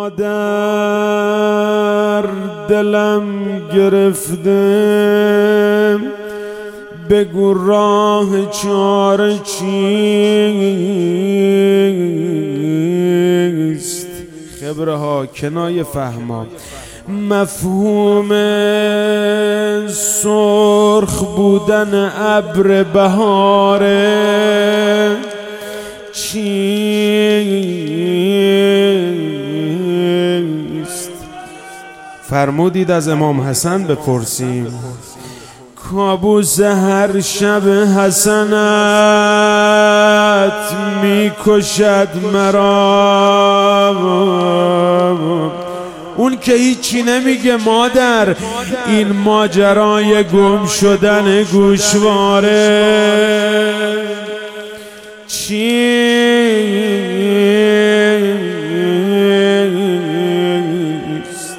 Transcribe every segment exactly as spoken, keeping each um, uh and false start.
مادر دلم گرفته، بگو راه چاره چیست؟ خبره ها کنایه فهما مفهوم سرخ بودن ابر بهاره چیست؟ فرمودید از امام حسن بپرسیم، کابوس هر شب حسنت میکشد مرا. اون که هیچی نمیگه مادر، این ماجرای گم شدن گوشواره چیست؟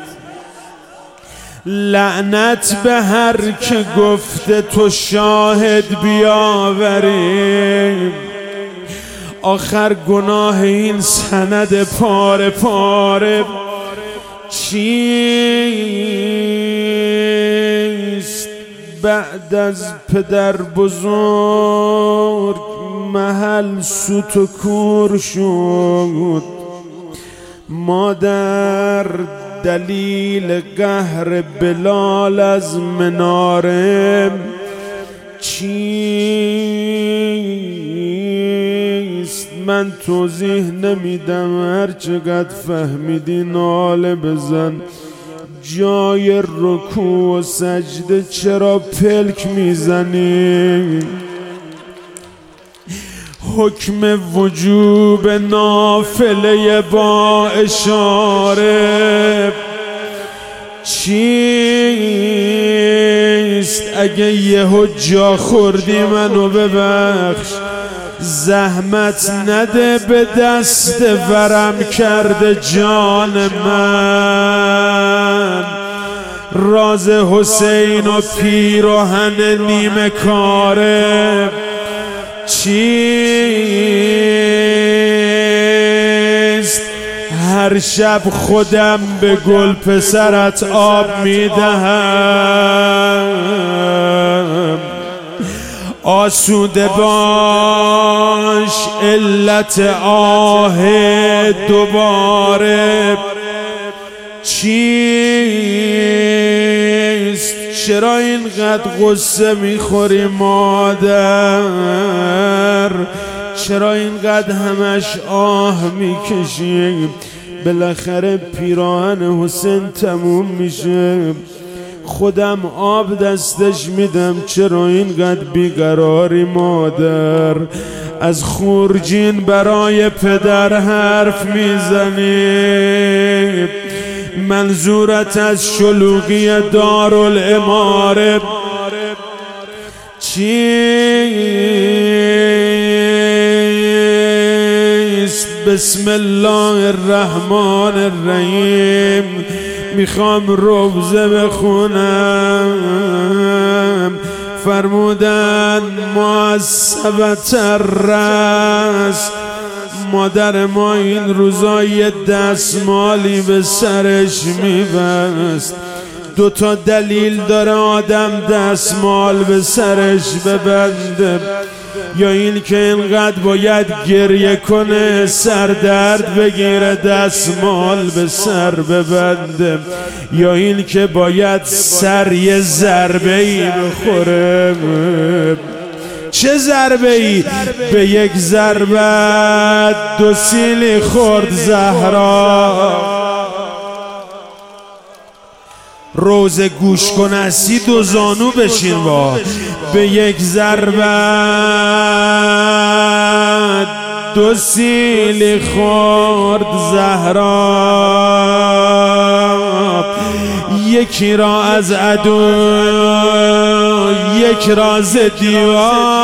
لعنت به هر که گفته تو شاهد بیاوریم، آخر گناه این سند پاره پاره چیست؟ بعد از پدر بزرگ محل سوت و کور شد، مادر دلیل قهر بلال از مناره چیست؟ من توضیح نمیدم، هر چقدر فهمیدی ناله بزن. جای رکوع و سجده چرا پلک میزنی؟ حکم وجوب نافله با اشاره چیست؟ اگه یهو جا خوردی منو ببخش، زحمت نده به دست ورم کرده جان من. راز حسین و پیراهن نیمه کاره چیست؟ هر شب خودم به گل پسرت آب میدهم، آسوده باش علت آه دوباره چیست؟ چرا اینقدر غصه میخوری مادر؟ چرا اینقدر همش آه میکشی؟ بالاخره پیراهن حسین تموم میشه، خودم آب دستش میدم، چرا اینقدر بیقراری مادر؟ از خورجین برای پدر حرف میزنی، منظورت از شلوغی دارالاماره چیست؟ بسم الله الرحمن الرحیم میخوام روزه بخونم. فرمودن معصبت الرأس، مادر ما این روزا یه دستمالی به سرش میبست. دو تا دلیل داره آدم دستمال به سرش ببنده، یا این که اینقدر باید گریه کنه سر درد بگیره دستمال به سر ببنده، یا این که باید سر یه ضربه ای بخوره. چه ضربه ای؟ به یک ضربت دو سیلی خورد زهرا. روزه گوش کن هستی دو زانو بشین با. به یک ضربت دو سیلی خورد زهرا، یکی را از عدو یک را ز دیوار